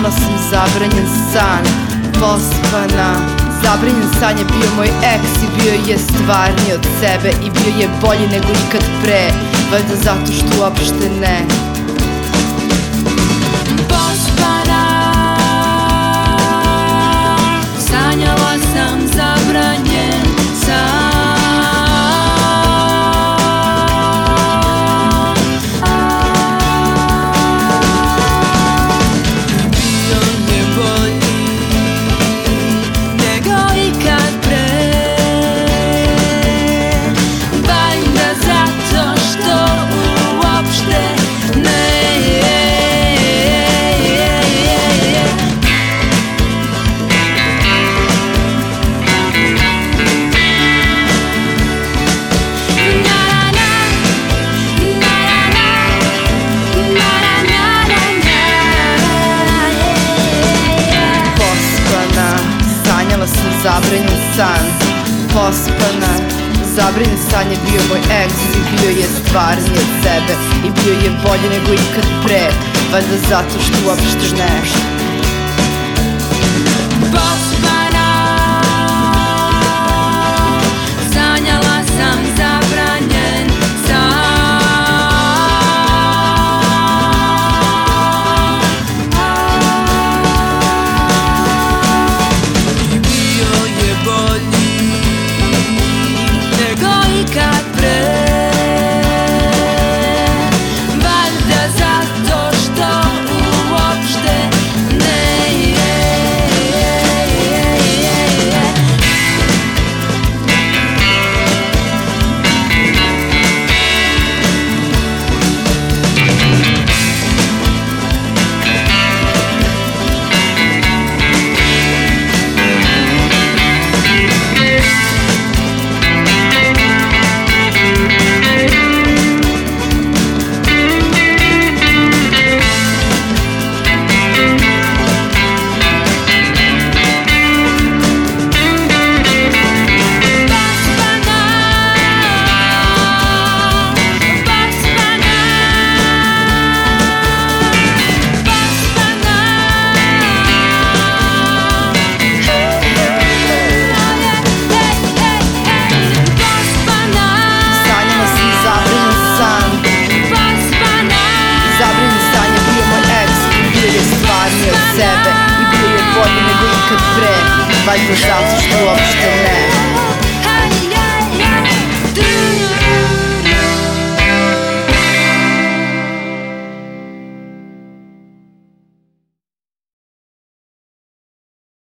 Sanjala sam zabranjen san, pospana. Zabranjen san je bio moj eks i bio je stvarniji od sebe i bio je bolji nego ikad pre, valjda zato što uopšte ne. Pospana, sanjala sam zabranjen san. Zabranjen san, pospana. Zabranjen san je bio moj eks i bio je stvarniji od sebe i bio je bolji nego ikad pre, valjda zato što uopšte ne. Pospana, sanjala sam zabranjen san. Kad pre, valjda zato što uopšte ne je. Sebe i bio je bolji nego ikad pre, valjda zato što uopšte ne.